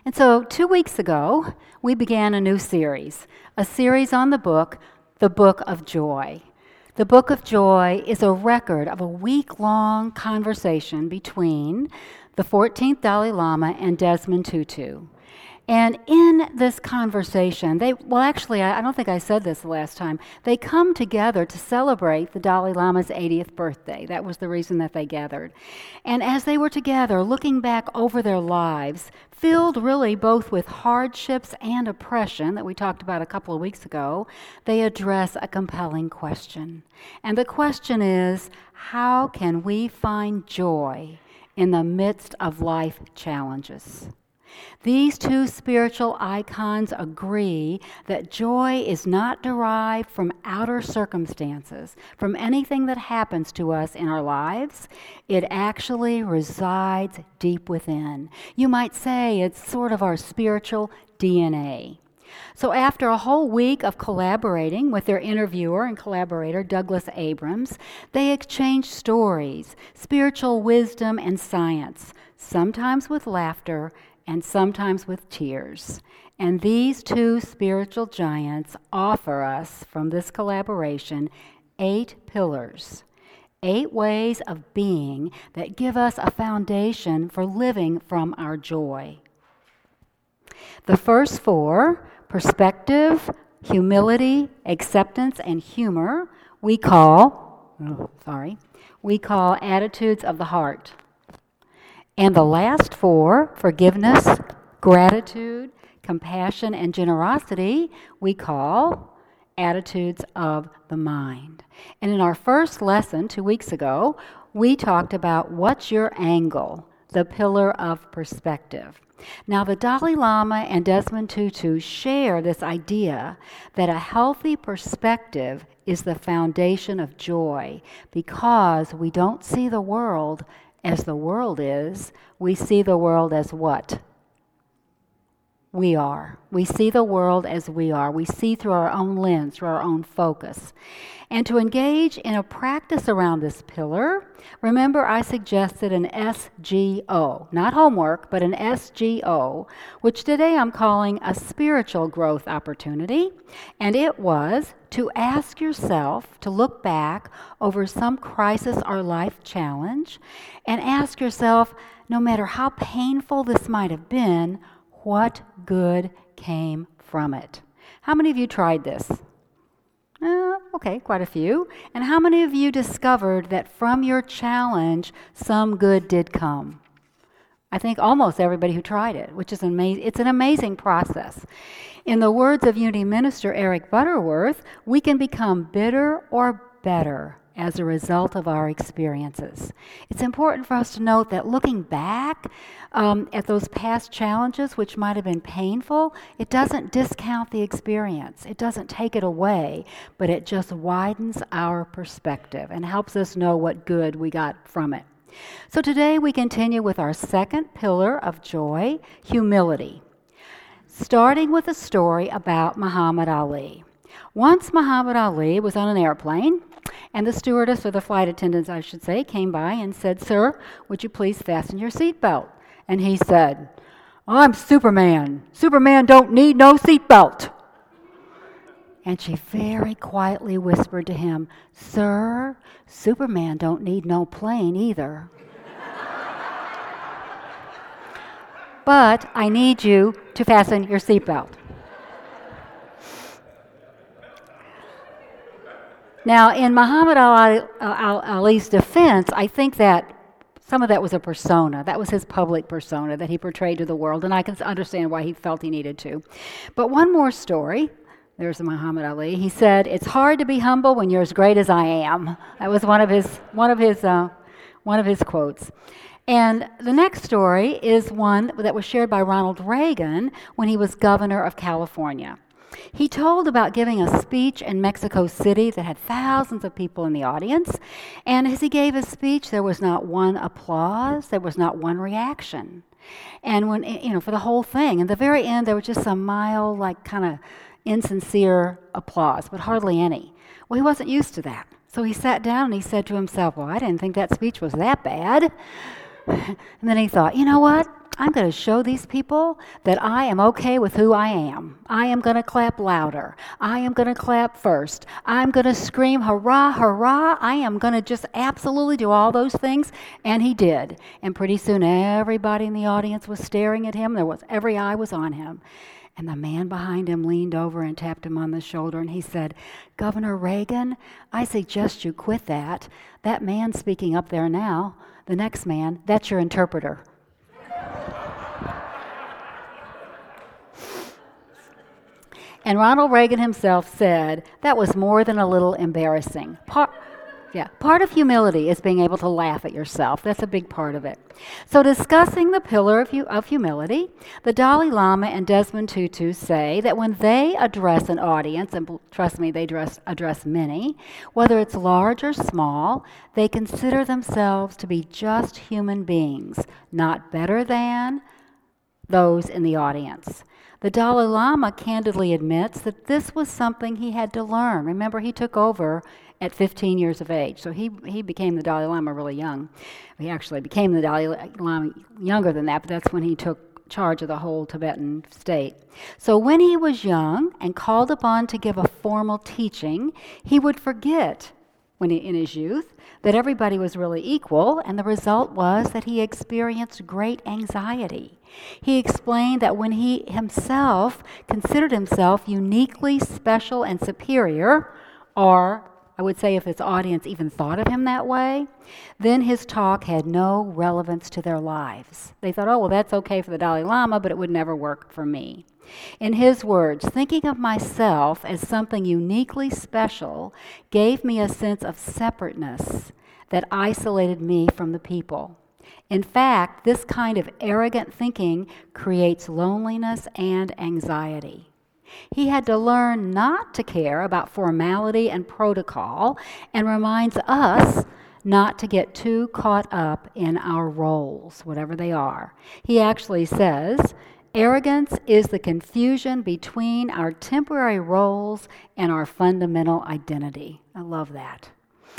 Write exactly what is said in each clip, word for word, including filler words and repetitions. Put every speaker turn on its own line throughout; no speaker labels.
And so two weeks ago, we began a new series, a series on the book, The Book of Joy. The Book of Joy is a record of a week-long conversation between the fourteenth Dalai Lama and Desmond Tutu. And in this conversation, they, well, actually, I, I don't think I said this the last time, they come together to celebrate the Dalai Lama's eightieth birthday. That was the reason that they gathered. And as they were together, looking back over their lives, filled really both with hardships and oppression that we talked about a couple of weeks ago, they address a compelling question. And the question is, how can we find joy in the midst of life challenges? These two spiritual icons agree that joy is not derived from outer circumstances, from anything that happens to us in our lives. It actually resides deep within. You might say it's sort of our spiritual D N A. So after a whole week of collaborating with their interviewer and collaborator, Douglas Abrams, they exchanged stories, spiritual wisdom, and science, sometimes with laughter and sometimes with tears. And these two spiritual giants offer us, from this collaboration, eight pillars, eight ways of being that give us a foundation for living from our joy. The first four, perspective, humility, acceptance, and humor, we call, oh, sorry, we call attitudes of the heart. And the last four, forgiveness, gratitude, compassion, and generosity, we call attitudes of the mind. And in our first lesson two weeks ago, we talked about what's your angle, the pillar of perspective. Now, the Dalai Lama and Desmond Tutu share this idea that a healthy perspective is the foundation of joy because we don't see the world as the world is. We see the world as what? We are. We see the world as we are. We see through our own lens, through our own focus. And to engage in a practice around this pillar, remember I suggested an S G O, not homework, but an S G O, which today I'm calling a spiritual growth opportunity. And it was to ask yourself to look back over some crisis or life challenge and ask yourself, no matter how painful this might have been, what good came from it? How many of you tried this? Uh, okay, quite a few. And how many of you discovered that from your challenge, some good did come? I think almost everybody who tried it, which is amazing. It's an amazing process. In the words of Unity Minister Eric Butterworth, we can become bitter or better as a result of our experiences. It's important for us to note that looking back um, at those past challenges, which might have been painful, it doesn't discount the experience. It doesn't take it away, but it just widens our perspective and helps us know what good we got from it. So today we continue with our second pillar of joy, humility, starting with a story about Muhammad Ali. Once Muhammad Ali was on an airplane, and the stewardess, or the flight attendants, I should say, came by and said, "Sir, would you please fasten your seatbelt?" And he said, "I'm Superman. Superman don't need no seatbelt." And she very quietly whispered to him, "Sir, Superman don't need no plane either. But I need you to fasten your seatbelt." Now, in Muhammad Ali, uh, Ali's defense, I think that some of that was a persona. That was his public persona that he portrayed to the world, and I can understand why he felt he needed to. But one more story. There's Muhammad Ali. He said, "It's hard to be humble when you're as great as I am." That was one of his one of his uh, one of his quotes. And the next story is one that was shared by Ronald Reagan when he was governor of California. He told about giving a speech in Mexico City that had thousands of people in the audience, and as he gave his speech, there was not one applause, there was not one reaction. And when, you know, for the whole thing, in the very end, there was just some mild, like, kind of insincere applause, but hardly any. Well, he wasn't used to that. So he sat down and he said to himself, "Well, I didn't think that speech was that bad." And then he thought, you know what? I'm going to show these people that I am okay with who I am. I am going to clap louder. I am going to clap first. I'm going to scream, hurrah, hurrah. I am going to just absolutely do all those things. And he did. And pretty soon everybody in the audience was staring at him. There was every eye was on him. And the man behind him leaned over and tapped him on the shoulder, and he said, Governor Reagan, I suggest you quit that. That man speaking up there now, the next man, that's your interpreter. And Ronald Reagan himself said that was more than a little embarrassing. Part, yeah, part of humility is being able to laugh at yourself. That's a big part of it. So discussing the pillar of, of humility, the Dalai Lama and Desmond Tutu say that when they address an audience, and trust me, they address, address many, whether it's large or small, they consider themselves to be just human beings, not better than those in the audience. The Dalai Lama candidly admits that this was something he had to learn. Remember, he took over at fifteen years of age, so he, he became the Dalai Lama really young. He actually became the Dalai Lama younger than that, but that's when he took charge of the whole Tibetan state. So when he was young and called upon to give a formal teaching, he would forget, when he, in his youth, that everybody was really equal, and the result was that he experienced great anxiety. He explained that when he himself considered himself uniquely special and superior, or I would say if his audience even thought of him that way, then his talk had no relevance to their lives. They thought, oh, well, that's okay for the Dalai Lama, but it would never work for me. In his words, thinking of myself as something uniquely special gave me a sense of separateness that isolated me from the people. In fact, this kind of arrogant thinking creates loneliness and anxiety. He had to learn not to care about formality and protocol, and reminds us not to get too caught up in our roles, whatever they are. He actually says, arrogance is the confusion between our temporary roles and our fundamental identity. I love that.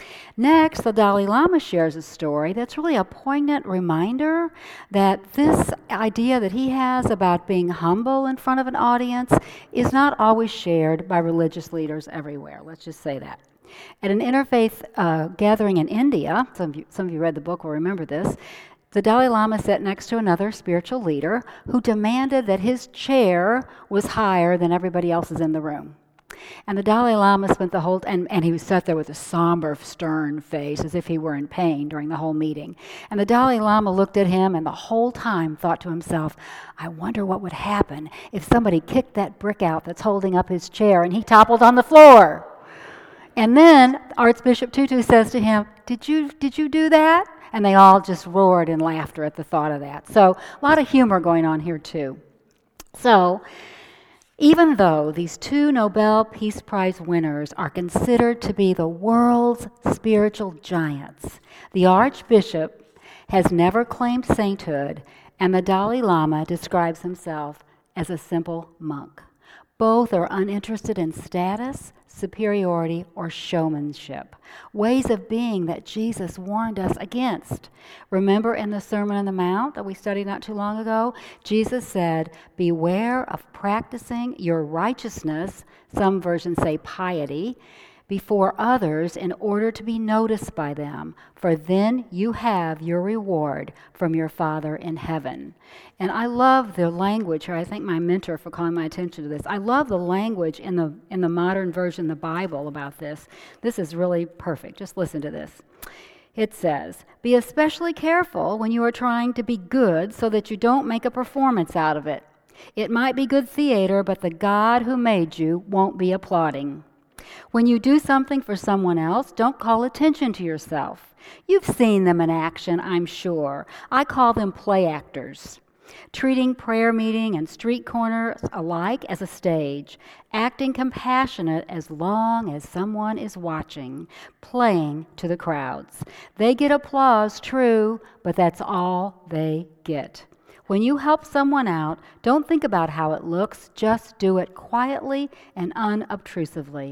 Next, the Dalai Lama shares a story that's really a poignant reminder that this idea that he has about being humble in front of an audience is not always shared by religious leaders everywhere. Let's just say that. At an interfaith uh, gathering in India, some of, you, some of you read the book will remember this, the Dalai Lama sat next to another spiritual leader who demanded that his chair was higher than everybody else's in the room. And the Dalai Lama spent the whole, and, and he was sat there with a somber, stern face as if he were in pain during the whole meeting. And the Dalai Lama looked at him and the whole time thought to himself, I wonder what would happen if somebody kicked that brick out that's holding up his chair and he toppled on the floor. And then Archbishop Tutu says to him, did you, did you do that? And they all just roared in laughter at the thought of that. So a lot of humor going on here too. So, even though these two Nobel Peace Prize winners are considered to be the world's spiritual giants, the Archbishop has never claimed sainthood, and the Dalai Lama describes himself as a simple monk. Both are uninterested in status, superiority, or showmanship, ways of being that Jesus warned us against. Remember in the Sermon on the Mount that we studied not too long ago, Jesus said, beware of practicing your righteousness, some versions say piety, before others in order to be noticed by them, for then you have your reward from your Father in heaven. And I love the language here. I thank my mentor for calling my attention to this. I love the language in the in the modern version, the Bible, about this. This is really perfect. Just listen to this. It says, be especially careful when you are trying to be good so that you don't make a performance out of it. It might be good theater, but the God who made you won't be applauding. When you do something for someone else, don't call attention to yourself. You've seen them in action, I'm sure. I call them play actors. Treating prayer meeting and street corners alike as a stage, acting compassionate as long as someone is watching, playing to the crowds. They get applause, true, but that's all they get. When you help someone out, don't think about how it looks, just do it quietly and unobtrusively.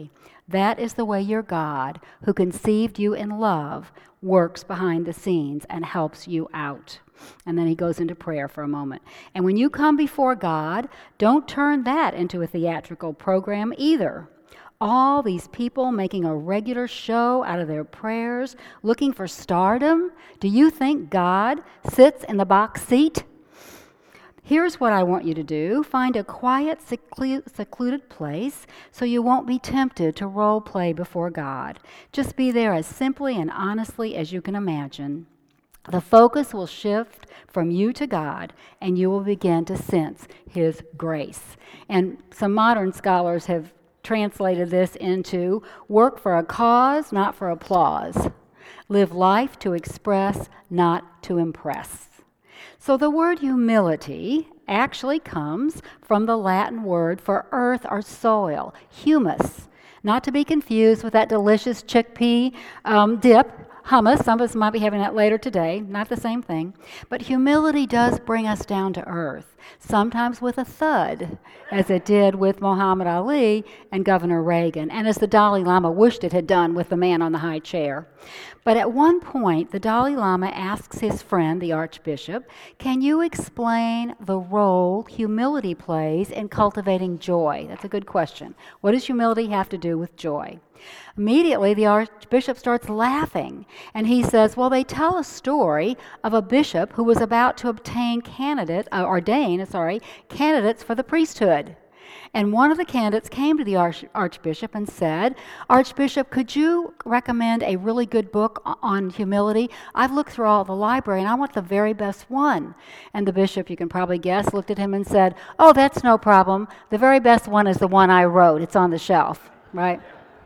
That is the way your God, who conceived you in love, works behind the scenes and helps you out. And then he goes into prayer for a moment. And when you come before God, don't turn that into a theatrical program either. All these people making a regular show out of their prayers, looking for stardom. Do you think God sits in the box seat? Here's what I want you to do. Find a quiet, seclu- secluded place so you won't be tempted to role play before God. Just be there as simply and honestly as you can imagine. The focus will shift from you to God, and you will begin to sense His grace. And some modern scholars have translated this into work for a cause, not for applause. Live life to express, not to impress. So the word humility actually comes from the Latin word for earth or soil, humus, not to be confused with that delicious chickpea um, dip, hummus. Some of us might be having that later today, not the same thing. But humility does bring us down to earth, sometimes with a thud, as it did with Muhammad Ali and Governor Reagan, and as the Dalai Lama wished it had done with the man on the high chair. But at one point, the Dalai Lama asks his friend, the Archbishop, can you explain the role humility plays in cultivating joy? That's a good question. What does humility have to do with joy? Immediately, the Archbishop starts laughing, and he says, well, they tell a story of a bishop who was about to obtain candidate, uh, ordain, sorry, candidates for the priesthood. And one of the candidates came to the arch- Archbishop and said, Archbishop, could you recommend a really good book on humility? I've looked through all the library, and I want the very best one. And the bishop, you can probably guess, looked at him and said, oh, that's no problem. The very best one is the one I wrote. It's on the shelf, right?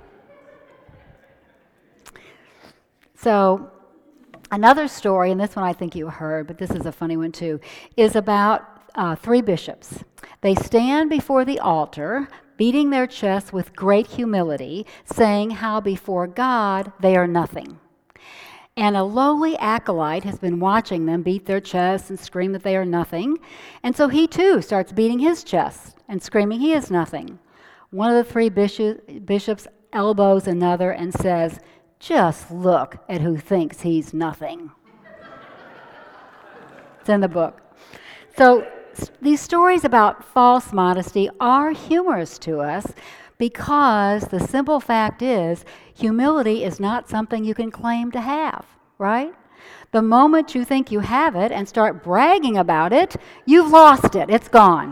So another story, and this one I think you heard, but this is a funny one too, is about uh, three bishops. They stand before the altar, beating their chests with great humility, saying how before God they are nothing. And a lowly acolyte has been watching them beat their chests and scream that they are nothing. And so he too starts beating his chest and screaming he is nothing. One of the three bishop, bishops elbows another and says, just look at who thinks he's nothing. It's in the book. So these stories about false modesty are humorous to us because the simple fact is humility is not something you can claim to have, right? The moment you think you have it and start bragging about it, you've lost it. It's gone.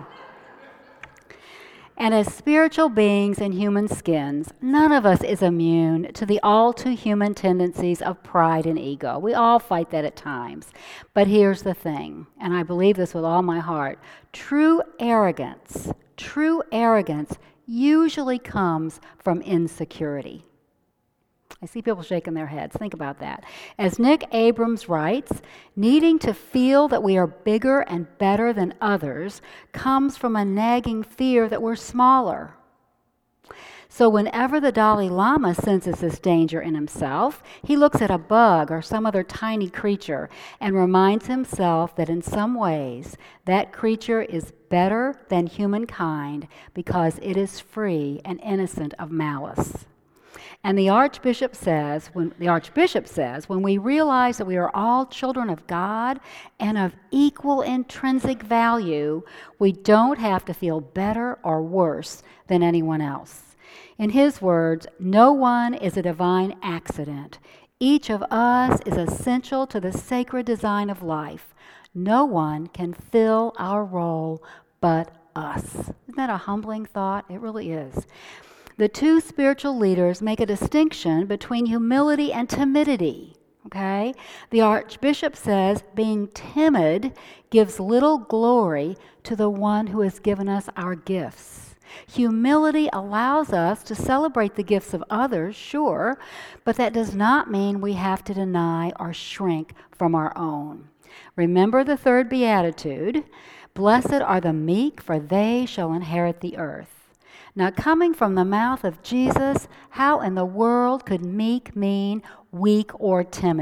And as spiritual beings in human skins, none of us is immune to the all-too-human tendencies of pride and ego. We all fight that at times. But here's the thing, and I believe this with all my heart. True arrogance, true arrogance usually comes from insecurity. I see people shaking their heads. Think about that. As Nick Abrams writes, needing to feel that we are bigger and better than others comes from a nagging fear that we're smaller. So whenever the Dalai Lama senses this danger in himself, he looks at a bug or some other tiny creature and reminds himself that in some ways that creature is better than humankind because it is free and innocent of malice. And the Archbishop says, when the Archbishop says, when we realize that we are all children of God and of equal intrinsic value, we don't have to feel better or worse than anyone else. In his words, no one is a divine accident. Each of us is essential to the sacred design of life. No one can fill our role but us. Isn't that a humbling thought? It really is. The two spiritual leaders make a distinction between humility and timidity, okay? The Archbishop says being timid gives little glory to the one who has given us our gifts. Humility allows us to celebrate the gifts of others, sure, but that does not mean we have to deny or shrink from our own. Remember the third beatitude, blessed are the meek, for they shall inherit the earth. Now, coming from the mouth of Jesus, how in the world could meek mean weak or timid?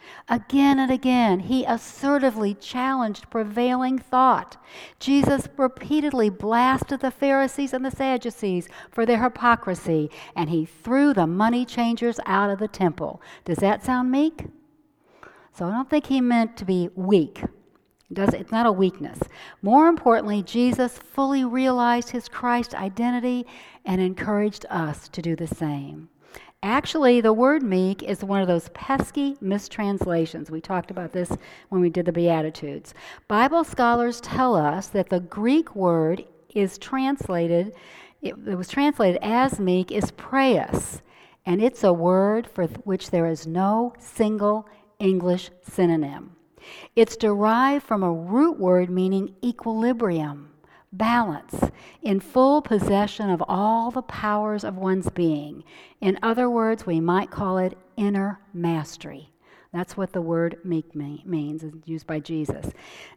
Again and again, he assertively challenged prevailing thought. Jesus repeatedly blasted the Pharisees and the Sadducees for their hypocrisy, and he threw the money changers out of the temple. Does that sound meek? So I don't think he meant to be weak. It does, it's not a weakness. More importantly, Jesus fully realized his Christ identity and encouraged us to do the same. Actually, the word meek is one of those pesky mistranslations. We talked about this when we did the Beatitudes. Bible scholars tell us that the Greek word is translated, it, it was translated as meek, is praeus, and it's a word for which there is no single English synonym. It's derived from a root word meaning equilibrium, balance, in full possession of all the powers of one's being. In other words, we might call it inner mastery. That's what the word meek means, it's used by Jesus.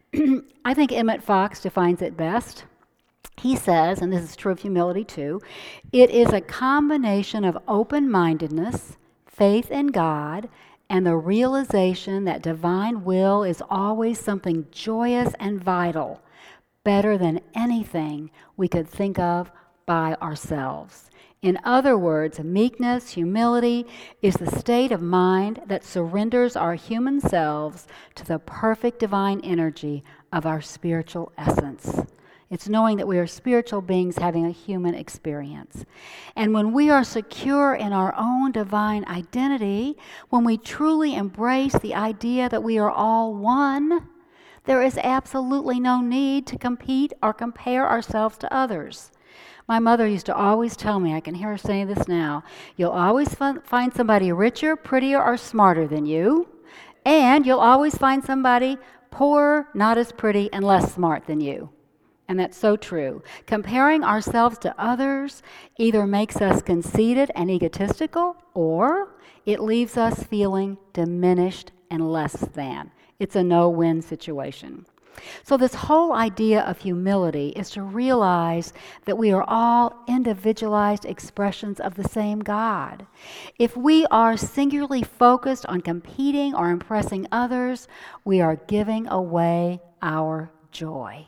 I think Emmett Fox defines it best. He says, and this is true of humility too, it is a combination of open-mindedness, faith in God, and the realization that divine will is always something joyous and vital, better than anything we could think of by ourselves. In other words, meekness, humility, is the state of mind that surrenders our human selves to the perfect divine energy of our spiritual essence. It's knowing that we are spiritual beings having a human experience. And when we are secure in our own divine identity, when we truly embrace the idea that we are all one, there is absolutely no need to compete or compare ourselves to others. My mother used to always tell me, I can hear her saying this now, you'll always find somebody richer, prettier, or smarter than you, and you'll always find somebody poorer, not as pretty, and less smart than you. And that's so true. Comparing ourselves to others either makes us conceited and egotistical, or it leaves us feeling diminished and less than. It's a no-win situation. So this whole idea of humility is to realize that we are all individualized expressions of the same God. If we are singularly focused on competing or impressing others, we are giving away our joy.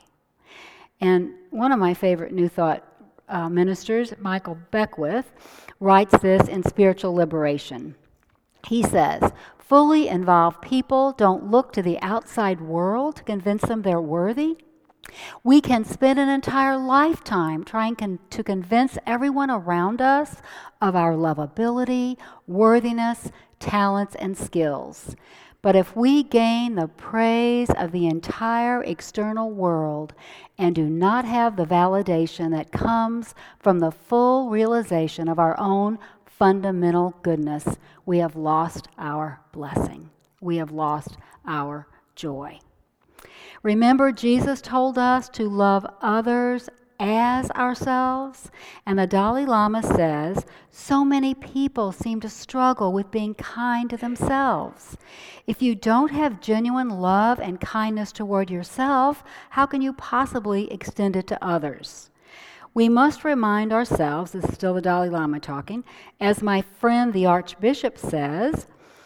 And one of my favorite New Thought uh, ministers, Michael Beckwith, writes this in Spiritual Liberation. He says, fully involved people don't look to the outside world to convince them they're worthy. We can spend an entire lifetime trying con- to convince everyone around us of our lovability, worthiness, talents, and skills. But if we gain the praise of the entire external world and do not have the validation that comes from the full realization of our own fundamental goodness, we have lost our blessing. We have lost our joy. Remember, Jesus told us to love others as ourselves, and the Dalai Lama says, so many people seem to struggle with being kind to themselves. If you don't have genuine love and kindness toward yourself, how can you possibly extend it to others? We must remind ourselves, this is still the Dalai Lama talking, as my friend the Archbishop says,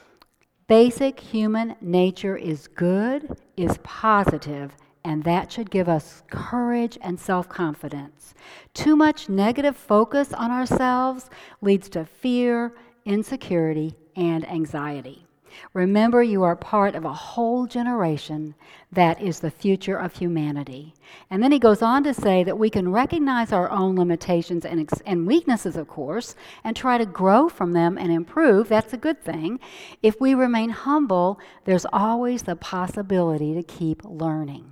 basic human nature is good, is positive, and that should give us courage and self-confidence. Too much negative focus on ourselves leads to fear, insecurity, and anxiety. Remember, you are part of a whole generation that is the future of humanity. And then he goes on to say that we can recognize our own limitations and, ex- and weaknesses, of course, and try to grow from them and improve. That's a good thing. If we remain humble, there's always the possibility to keep learning.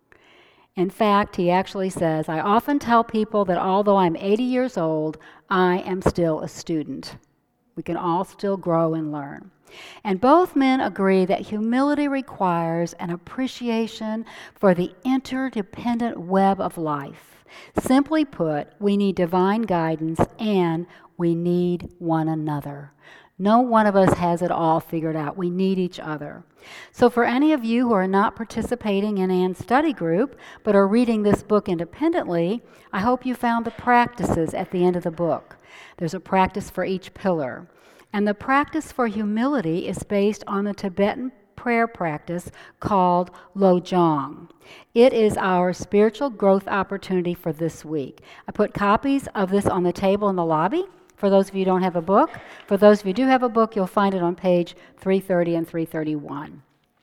In fact, he actually says, I often tell people that although I'm eighty years old, I am still a student. We can all still grow and learn. And both men agree that humility requires an appreciation for the interdependent web of life. Simply put, we need divine guidance and we need one another. No one of us has it all figured out. We need each other. So for any of you who are not participating in Anne's study group, but are reading this book independently, I hope you found the practices at the end of the book. There's a practice for each pillar. And the practice for humility is based on the Tibetan prayer practice called Lojong. It is our spiritual growth opportunity for this week. I put copies of this on the table in the lobby for those of you who don't have a book. For those of you who do have a book, you'll find it on page three thirty and three thirty-one.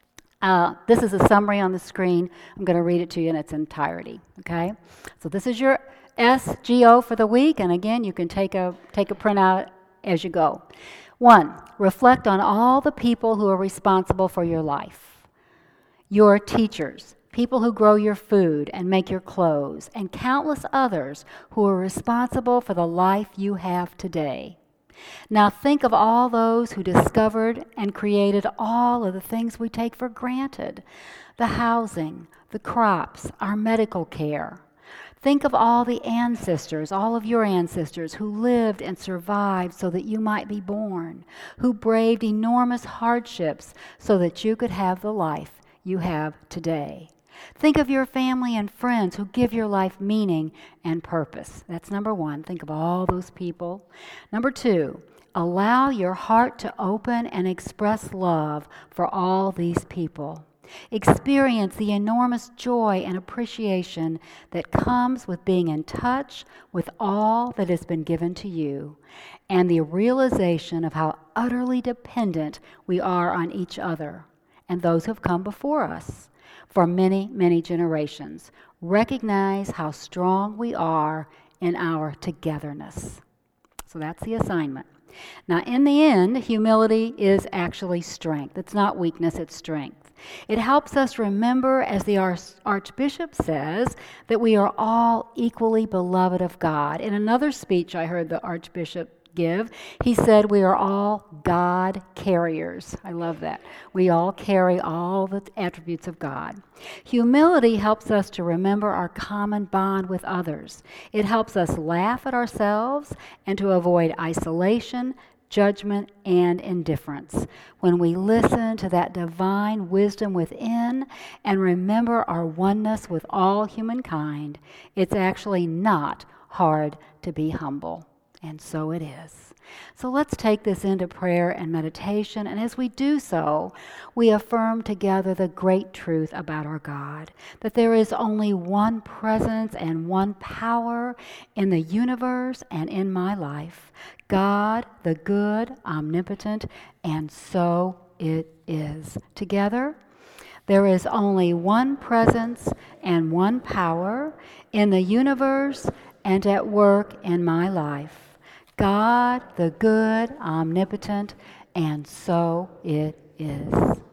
Uh, this is a summary on the screen. I'm going to read it to you in its entirety, okay? So this is your S G O for the week, and again, you can take a, take a printout as you go. One, reflect on all the people who are responsible for your life. Your teachers, people who grow your food and make your clothes, and countless others who are responsible for the life you have today. Now think of all those who discovered and created all of the things we take for granted. The housing, the crops, our medical care. Think of all the ancestors, all of your ancestors who lived and survived so that you might be born, who braved enormous hardships so that you could have the life you have today. Think of your family and friends who give your life meaning and purpose. That's number one. Think of all those people. Number two, allow your heart to open and express love for all these people. Experience the enormous joy and appreciation that comes with being in touch with all that has been given to you, and the realization of how utterly dependent we are on each other and those who have come before us for many, many generations. Recognize how strong we are in our togetherness. So that's the assignment. Now, in the end, humility is actually strength. It's not weakness, it's strength. It helps us remember, as the Archbishop says, that we are all equally beloved of God. In another speech I heard the Archbishop give, he said we are all God carriers. I love that. We all carry all the attributes of God. Humility helps us to remember our common bond with others. It helps us laugh at ourselves and to avoid isolation, judgment, and indifference. When we listen to that divine wisdom within and remember our oneness with all humankind, it's actually not hard to be humble. And so it is. So let's take this into prayer and meditation, and as we do so, we affirm together the great truth about our God, that there is only one presence and one power in the universe and in my life, God, the good, omnipotent, and so it is. Together, there is only one presence and one power in the universe and at work in my life. God, the good, omnipotent, and so it is.